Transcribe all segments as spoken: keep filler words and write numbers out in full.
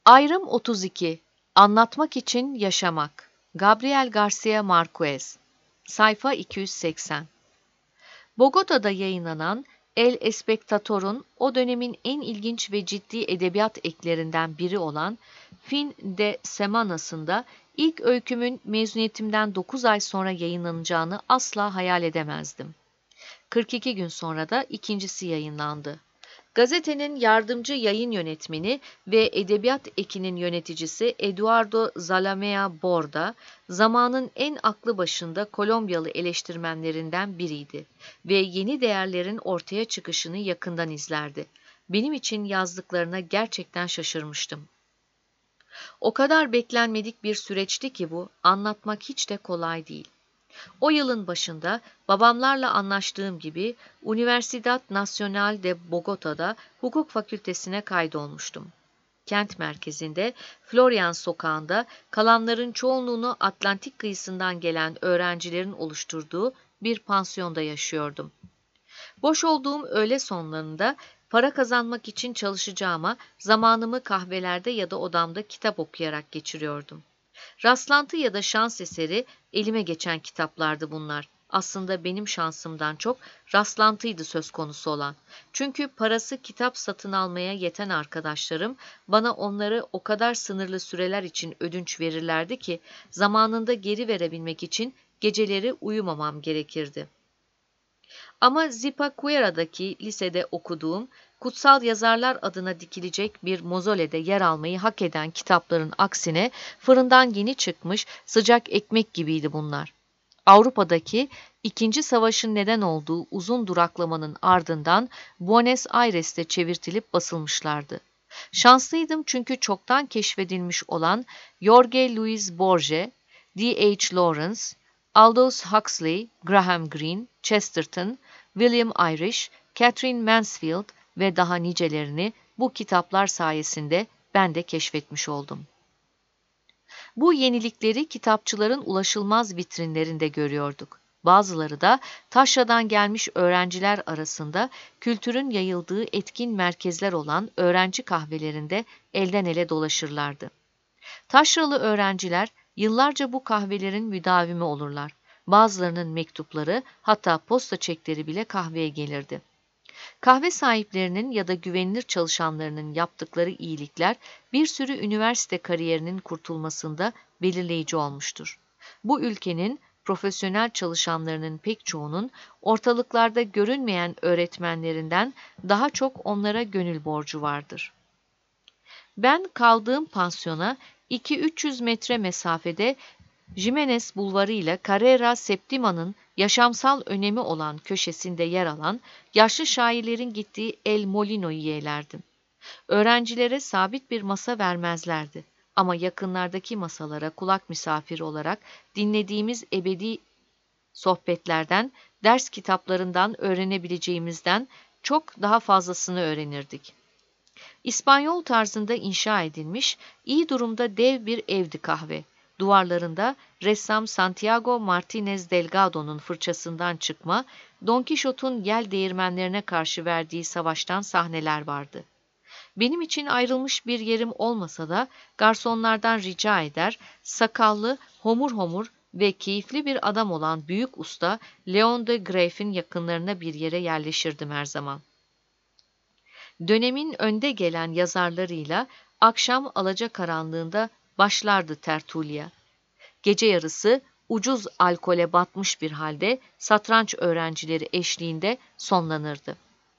Ayrım otuz iki. Anlatmak için yaşamak. Gabriel Garcia Marquez. Sayfa iki yüz seksen. Bogota'da yayınlanan El Espectador'un o dönemin en ilginç ve ciddi edebiyat eklerinden biri olan Fin de Semana'sında ilk öykümün mezuniyetimden dokuz ay sonra yayınlanacağını asla hayal edemezdim. kırk iki gün sonra da ikincisi yayınlandı. Gazetenin yardımcı yayın yönetmeni ve edebiyat ekinin yöneticisi Eduardo Zalamea Borda, zamanın en aklı başında Kolombiyalı eleştirmenlerinden biriydi ve yeni değerlerin ortaya çıkışını yakından izlerdi. Benim için yazdıklarına gerçekten şaşırmıştım. O kadar beklenmedik bir süreçti ki bu, anlatmak hiç de kolay değil. O yılın başında babamlarla anlaştığım gibi Universidad Nacional de Bogota'da hukuk fakültesine kaydolmuştum. Kent merkezinde Florian sokağında kalanların çoğunluğunu Atlantik kıyısından gelen öğrencilerin oluşturduğu bir pansiyonda yaşıyordum. Boş olduğum öğle sonlarında para kazanmak için çalışacağıma zamanımı kahvelerde ya da odamda kitap okuyarak geçiriyordum. Rastlantı ya da şans eseri elime geçen kitaplardı bunlar. Aslında benim şansımdan çok rastlantıydı söz konusu olan. Çünkü parası kitap satın almaya yeten arkadaşlarım bana onları o kadar sınırlı süreler için ödünç verirlerdi ki zamanında geri verebilmek için geceleri uyumamam gerekirdi. Ama Zipaquira'daki lisede okuduğum, kutsal yazarlar adına dikilecek bir mozolede yer almayı hak eden kitapların aksine fırından yeni çıkmış sıcak ekmek gibiydi bunlar. Avrupa'daki İkinci Savaş'ın neden olduğu uzun duraklamanın ardından Buenos Aires'te çevirtilip basılmışlardı. Şanslıydım çünkü çoktan keşfedilmiş olan Jorge Luis Borges, D H Lawrence, Aldous Huxley, Graham Greene, Chesterton, William Irish, Catherine Mansfield ve daha nicelerini bu kitaplar sayesinde ben de keşfetmiş oldum. Bu yenilikleri kitapçıların ulaşılmaz vitrinlerinde görüyorduk. Bazıları da taşradan gelmiş öğrenciler arasında kültürün yayıldığı etkin merkezler olan öğrenci kahvelerinde elden ele dolaşırlardı. Taşralı öğrenciler yıllarca bu kahvelerin müdavimi olurlar. Bazılarının mektupları, hatta posta çekleri bile kahveye gelirdi. Kahve sahiplerinin ya da güvenilir çalışanlarının yaptıkları iyilikler bir sürü üniversite kariyerinin kurtulmasında belirleyici olmuştur. Bu ülkenin profesyonel çalışanlarının pek çoğunun ortalıklarda görünmeyen öğretmenlerinden daha çok onlara gönül borcu vardır. Ben kaldığım pansiyona iki üç yüz metre mesafede Jimenez Bulvarı ile Carrera Septima'nın yaşamsal önemi olan köşesinde yer alan yaşlı şairlerin gittiği El Molino'yu yeğlerdim. Öğrencilere sabit bir masa vermezlerdi ama yakınlardaki masalara kulak misafiri olarak dinlediğimiz ebedi sohbetlerden, ders kitaplarından öğrenebileceğimizden çok daha fazlasını öğrenirdik. İspanyol tarzında inşa edilmiş, iyi durumda dev bir evdi kahve. Duvarlarında ressam Santiago Martínez Delgado'nun fırçasından çıkma, Don Quixote'un yel değirmenlerine karşı verdiği savaştan sahneler vardı. Benim için ayrılmış bir yerim olmasa da garsonlardan rica eder, sakallı, homur homur ve keyifli bir adam olan büyük usta Leon de Graeff'in yakınlarına bir yere yerleşirdim her zaman. Dönemin önde gelen yazarlarıyla akşam alacakaranlığında başlardı tertulya. Gece yarısı ucuz alkole batmış bir halde satranç öğrencileri eşliğinde sonlanırdı.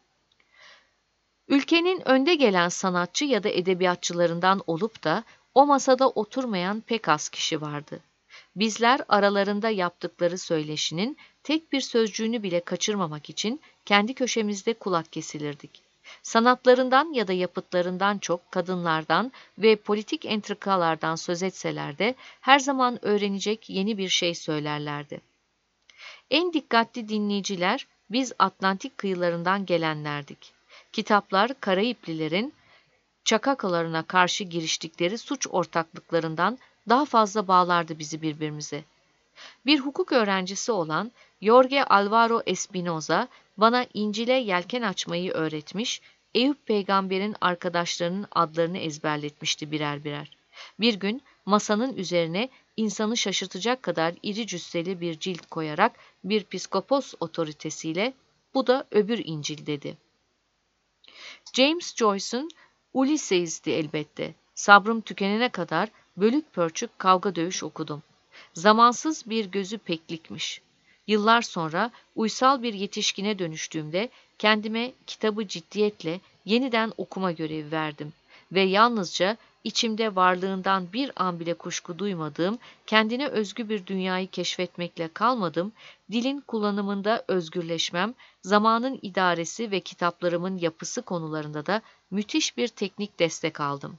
Ülkenin önde gelen sanatçı ya da edebiyatçılarından olup da o masada oturmayan pek az kişi vardı. Bizler aralarında yaptıkları söyleşinin tek bir sözcüğünü bile kaçırmamak için kendi köşemizde kulak kesilirdik. Sanatlarından ya da yapıtlarından çok kadınlardan ve politik entrikalardan söz etseler de her zaman öğrenecek yeni bir şey söylerlerdi. En dikkatli dinleyiciler biz Atlantik kıyılarından gelenlerdik. Kitaplar Karayiplilerin çakakalarına karşı giriştikleri suç ortaklıklarından daha fazla bağlardı bizi birbirimize. Bir hukuk öğrencisi olan Jorge Alvaro Espinoza bana İncil'e yelken açmayı öğretmiş, Eyüp peygamberin arkadaşlarının adlarını ezberletmişti birer birer. Bir gün masanın üzerine insanı şaşırtacak kadar iri cüsseli bir cilt koyarak bir piskopos otoritesiyle "Bu da öbür İncil" dedi. James Joyce'un Ulysses'ti elbette. Sabrım tükenene kadar bölük pörçük kavga dövüş okudum. Zamansız bir gözü peklikmiş. Yıllar sonra uysal bir yetişkine dönüştüğümde kendime kitabı ciddiyetle yeniden okuma görevi verdim ve yalnızca içimde varlığından bir an bile kuşku duymadığım kendine özgü bir dünyayı keşfetmekle kalmadım, dilin kullanımında özgürleşmem, zamanın idaresi ve kitaplarımın yapısı konularında da müthiş bir teknik destek aldım.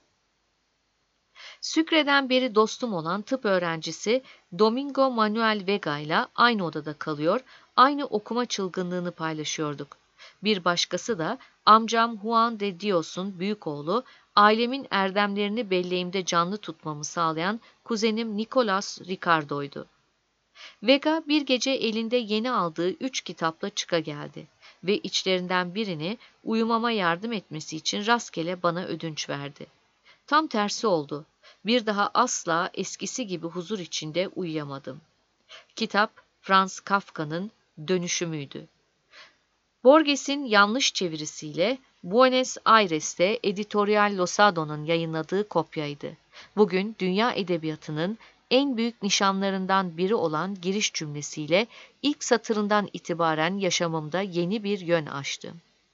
Sucre'den beri dostum olan tıp öğrencisi Domingo Manuel Vega ile aynı odada kalıyor, aynı okuma çılgınlığını paylaşıyorduk. Bir başkası da amcam Juan de Dios'un büyük oğlu, ailemin erdemlerini belleğimde canlı tutmamı sağlayan kuzenim Nicolas Ricardo'ydu. Vega bir gece elinde yeni aldığı üç kitapla çıka geldi ve içlerinden birini uyumama yardım etmesi için rastgele bana ödünç verdi. Tam tersi oldu. Bir daha asla eskisi gibi huzur içinde uyuyamadım. Kitap, Franz Kafka'nın Dönüşümüydü. Borges'in yanlış çevirisiyle Buenos Aires'te Editorial Losado'nun yayınladığı kopyaydı. Bugün dünya edebiyatının en büyük nişanlarından biri olan giriş cümlesiyle ilk satırından itibaren yaşamımda yeni bir yön açtı.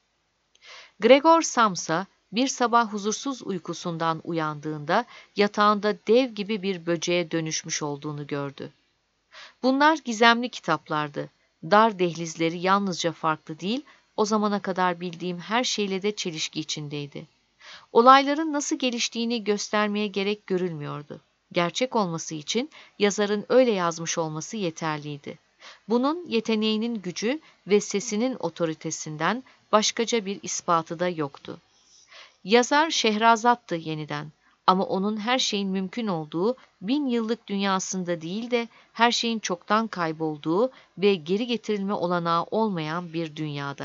Gregor Samsa bir sabah huzursuz uykusundan uyandığında yatağında dev gibi bir böceğe dönüşmüş olduğunu gördü. Bunlar gizemli kitaplardı. Dar dehlizleri yalnızca farklı değil, o zamana kadar bildiğim her şeyle de çelişki içindeydi. Olayların nasıl geliştiğini göstermeye gerek görülmüyordu. Gerçek olması için yazarın öyle yazmış olması yeterliydi. Bunun yeteneğinin gücü ve sesinin otoritesinden başkaca bir ispatı da yoktu. Yazar Şehrazat'tı yeniden ama onun her şeyin mümkün olduğu bin yıllık dünyasında değil de her şeyin çoktan kaybolduğu ve geri getirilme olanağı olmayan bir dünyada.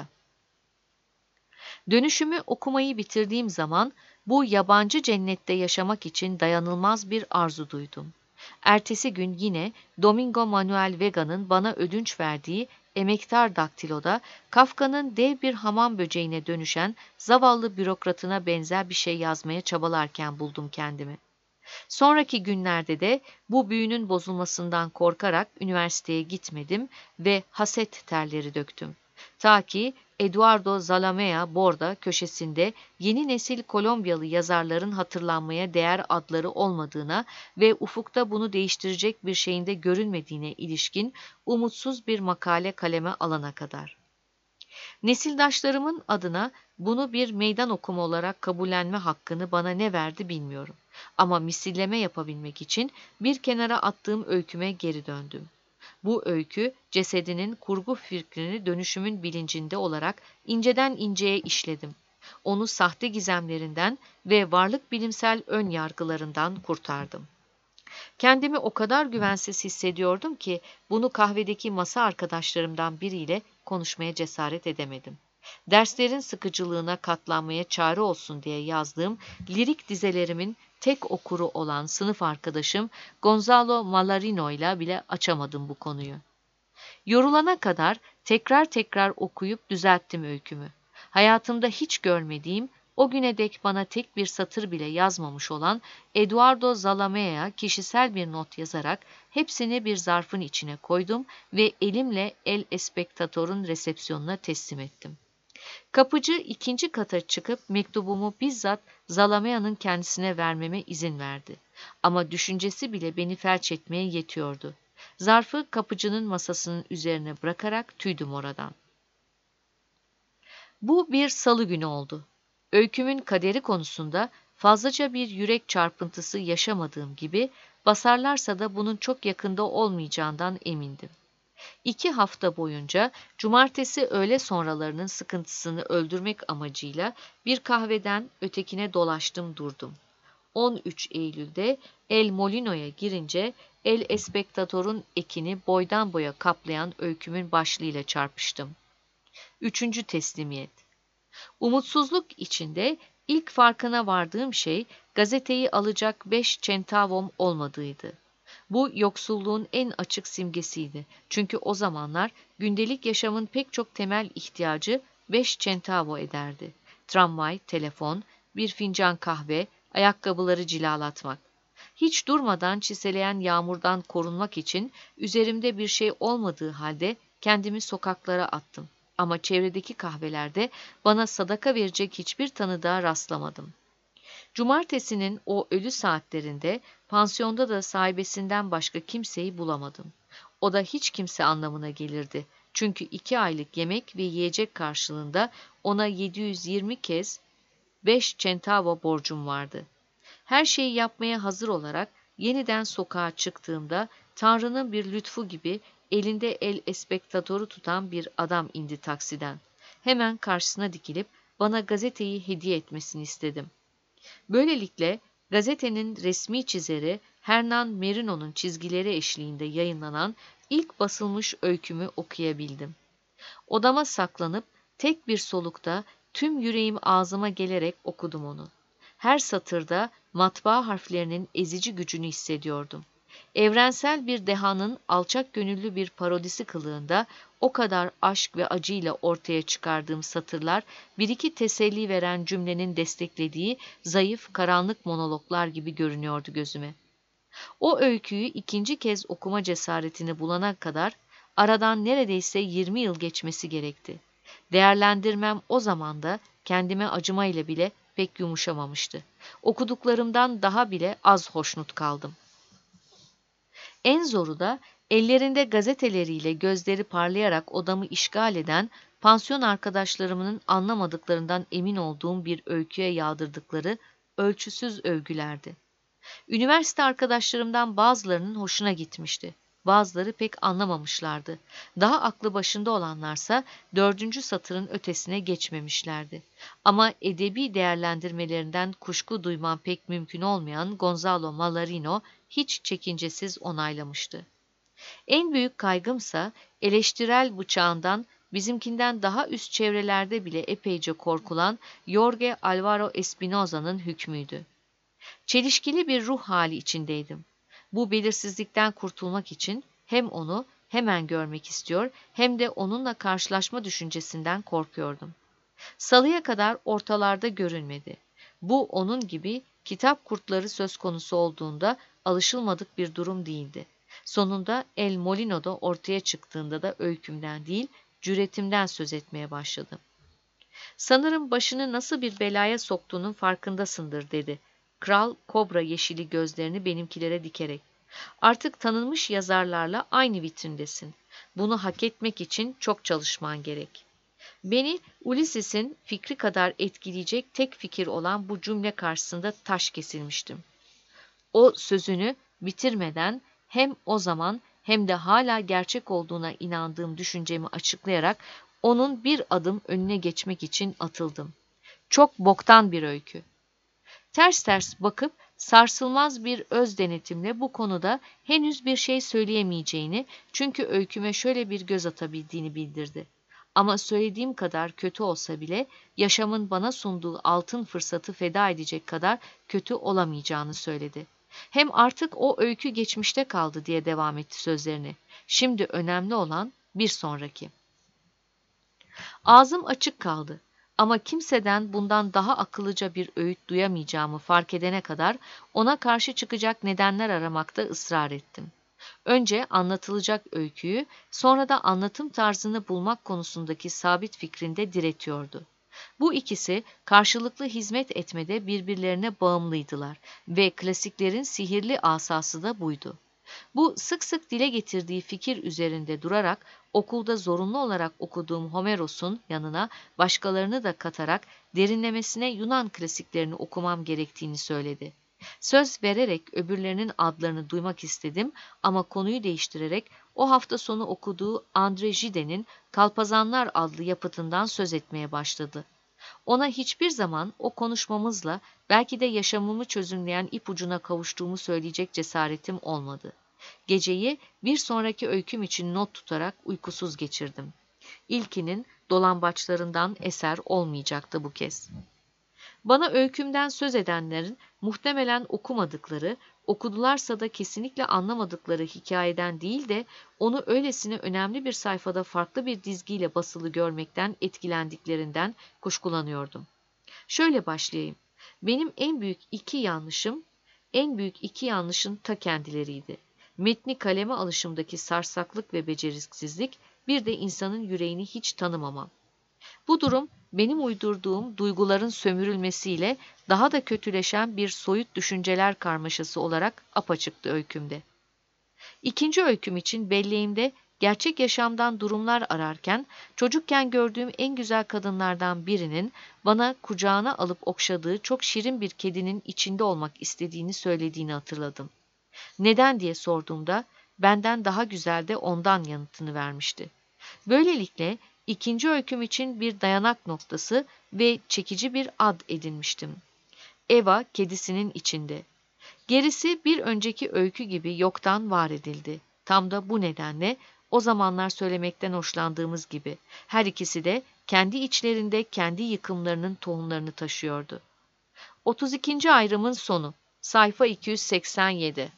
Dönüşümü okumayı bitirdiğim zaman bu yabancı cennette yaşamak için dayanılmaz bir arzu duydum. Ertesi gün yine Domingo Manuel Vega'nın bana ödünç verdiği Emektar Daktilo'da Kafka'nın dev bir hamam böceğine dönüşen zavallı bürokratına benzer bir şey yazmaya çabalarken buldum kendimi. Sonraki günlerde de bu büyünün bozulmasından korkarak üniversiteye gitmedim ve haset terleri döktüm. Ta ki Eduardo Zalamea Borda köşesinde yeni nesil Kolombiyalı yazarların hatırlanmaya değer adları olmadığına ve ufukta bunu değiştirecek bir şeyin de görünmediğine ilişkin umutsuz bir makale kaleme alana kadar. Nesildaşlarımın adına bunu bir meydan okuma olarak kabullenme hakkını bana ne verdi bilmiyorum. Ama misilleme yapabilmek için bir kenara attığım öyküme geri döndüm. Bu öykü cesedinin kurgu fikrini dönüşümün bilincinde olarak inceden inceye işledim. Onu sahte gizemlerinden ve varlık bilimsel ön yargılarından kurtardım. Kendimi o kadar güvensiz hissediyordum ki bunu kahvedeki masa arkadaşlarımdan biriyle konuşmaya cesaret edemedim. Derslerin sıkıcılığına katlanmaya çare olsun diye yazdığım lirik dizelerimin tek okuru olan sınıf arkadaşım Gonzalo Mallarino ile bile açamadım bu konuyu. Yorulana kadar tekrar tekrar okuyup düzelttim öykümü. Hayatımda hiç görmediğim, o güne dek bana tek bir satır bile yazmamış olan Eduardo Zalamea'ya kişisel bir not yazarak hepsini bir zarfın içine koydum ve elimle El Espectador'un resepsiyonuna teslim ettim. Kapıcı ikinci kata çıkıp mektubumu bizzat Zalamea'nın kendisine vermeme izin verdi. Ama düşüncesi bile beni felç etmeye yetiyordu. Zarfı kapıcının masasının üzerine bırakarak tüydüm oradan. Bu bir salı günü oldu. Öykümün kaderi konusunda fazlaca bir yürek çarpıntısı yaşamadığım gibi basarlarsa da bunun çok yakında olmayacağından emindim. İki hafta boyunca cumartesi öğle sonralarının sıkıntısını öldürmek amacıyla bir kahveden ötekine dolaştım durdum. on üç Eylül'de El Molino'ya girince El Espectador'un ekini boydan boya kaplayan öykümün başlığıyla çarpıştım. Üçüncü teslimiyet. Umutsuzluk içinde ilk farkına vardığım şey gazeteyi alacak beş çentavom olmadığıydı. Bu yoksulluğun en açık simgesiydi. Çünkü o zamanlar gündelik yaşamın pek çok temel ihtiyacı beş çentavo ederdi. Tramvay, telefon, bir fincan kahve, ayakkabıları cilalatmak. Hiç durmadan çiseleyen yağmurdan korunmak için üzerimde bir şey olmadığı halde kendimi sokaklara attım. Ama çevredeki kahvelerde bana sadaka verecek hiçbir tanıdığa rastlamadım. Cumartesinin o ölü saatlerinde pansiyonda da sahibesinden başka kimseyi bulamadım. O da hiç kimse anlamına gelirdi. Çünkü iki aylık yemek ve yiyecek karşılığında ona yedi yüz yirmi kez beş centavo borcum vardı. Her şeyi yapmaya hazır olarak yeniden sokağa çıktığımda Tanrı'nın bir lütfu gibi elinde el espektatoru tutan bir adam indi taksiden. Hemen karşısına dikilip bana gazeteyi hediye etmesini istedim. Böylelikle gazetenin resmi çizeri Hernan Merino'nun çizgileri eşliğinde yayınlanan ilk basılmış öykümü okuyabildim. Odama saklanıp tek bir solukta tüm yüreğim ağzıma gelerek okudum onu. Her satırda matbaa harflerinin ezici gücünü hissediyordum. Evrensel bir dehanın alçak gönüllü bir parodisi kılığında o kadar aşk ve acıyla ortaya çıkardığım satırlar bir iki teselli veren cümlenin desteklediği zayıf karanlık monologlar gibi görünüyordu gözüme. O öyküyü ikinci kez okuma cesaretini bulana kadar aradan neredeyse yirmi yıl geçmesi gerekti. Değerlendirmem o zaman da kendime acımayla bile pek yumuşamamıştı. Okuduklarımdan daha bile az hoşnut kaldım. En zoru da ellerinde gazeteleriyle gözleri parlayarak odamı işgal eden pansiyon arkadaşlarımın anlamadıklarından emin olduğum bir öyküye yağdırdıkları ölçüsüz övgülerdi. Üniversite arkadaşlarımdan bazılarının hoşuna gitmişti. Bazıları pek anlamamışlardı. Daha aklı başında olanlarsa dördüncü satırın ötesine geçmemişlerdi. Ama edebi değerlendirmelerinden kuşku duymam pek mümkün olmayan Gonzalo Mallarino hiç çekincesiz onaylamıştı. En büyük kaygımsa eleştirel bıçağından bizimkinden daha üst çevrelerde bile epeyce korkulan Jorge Alvaro Espinoza'nın hükmüydü. Çelişkili bir ruh hali içindeydim. Bu belirsizlikten kurtulmak için hem onu hemen görmek istiyor hem de onunla karşılaşma düşüncesinden korkuyordum. Salıya kadar ortalarda görünmedi. Bu onun gibi kitap kurtları söz konusu olduğunda alışılmadık bir durum değildi. Sonunda El Molino'da ortaya çıktığında da öykümden değil, cüretimden söz etmeye başladım. Sanırım başını nasıl bir belaya soktuğunun farkındasındır dedi. Kral kobra yeşili gözlerini benimkilere dikerek. Artık tanınmış yazarlarla aynı vitrindesin. Bunu hak etmek için çok çalışman gerek. Beni Ulysses'in fikri kadar etkileyecek tek fikir olan bu cümle karşısında taş kesilmiştim. O sözünü bitirmeden hem o zaman hem de hala gerçek olduğuna inandığım düşüncemi açıklayarak onun bir adım önüne geçmek için atıldım. Çok boktan bir öykü. Ters ters bakıp sarsılmaz bir öz denetimle bu konuda henüz bir şey söyleyemeyeceğini, çünkü öyküme şöyle bir göz atabildiğini bildirdi. Ama söylediğim kadar kötü olsa bile yaşamın bana sunduğu altın fırsatı feda edecek kadar kötü olamayacağını söyledi. Hem artık o öykü geçmişte kaldı diye devam etti sözlerini. Şimdi önemli olan bir sonraki. Ağzım açık kaldı. Ama kimseden bundan daha akıllıca bir öğüt duyamayacağımı fark edene kadar ona karşı çıkacak nedenler aramakta ısrar ettim. Önce anlatılacak öyküyü, sonra da anlatım tarzını bulmak konusundaki sabit fikrinde diretiyordu. Bu ikisi karşılıklı hizmet etmede birbirlerine bağımlıydılar ve klasiklerin sihirli asası da buydu. Bu sık sık dile getirdiği fikir üzerinde durarak okulda zorunlu olarak okuduğum Homeros'un yanına başkalarını da katarak derinlemesine Yunan klasiklerini okumam gerektiğini söyledi. Söz vererek öbürlerinin adlarını duymak istedim ama konuyu değiştirerek o hafta sonu okuduğu André Gide'nin Kalpazanlar adlı yapıtından söz etmeye başladı. Ona hiçbir zaman o konuşmamızla belki de yaşamımı çözümleyen ipucuna kavuştuğumu söyleyecek cesaretim olmadı. Geceyi bir sonraki öyküm için not tutarak uykusuz geçirdim. İlkinin dolambaçlarından eser olmayacaktı bu kez. Bana öykümden söz edenlerin muhtemelen okumadıkları, okudularsa da kesinlikle anlamadıkları hikayeden değil de onu öylesine önemli bir sayfada farklı bir dizgiyle basılı görmekten etkilendiklerinden kuşkulanıyordum. Şöyle başlayayım. Benim en büyük iki yanlışım, en büyük iki yanlışın ta kendileriydi. Metni kaleme alışımdaki sarsaklık ve beceriksizlik, bir de insanın yüreğini hiç tanımamam. Bu durum, benim uydurduğum duyguların sömürülmesiyle daha da kötüleşen bir soyut düşünceler karmaşası olarak apaçıktı öykümde. İkinci öyküm için belleğimde gerçek yaşamdan durumlar ararken, çocukken gördüğüm en güzel kadınlardan birinin bana kucağına alıp okşadığı çok şirin bir kedinin içinde olmak istediğini söylediğini hatırladım. Neden diye sorduğumda, benden daha güzel de ondan yanıtını vermişti. Böylelikle ikinci öyküm için bir dayanak noktası ve çekici bir ad edinmiştim. Eva kedisinin içinde. Gerisi bir önceki öykü gibi yoktan var edildi. Tam da bu nedenle o zamanlar söylemekten hoşlandığımız gibi her ikisi de kendi içlerinde kendi yıkımlarının tohumlarını taşıyordu. otuz ikinci ayrımın sonu. Sayfa iki yüz seksen yedi.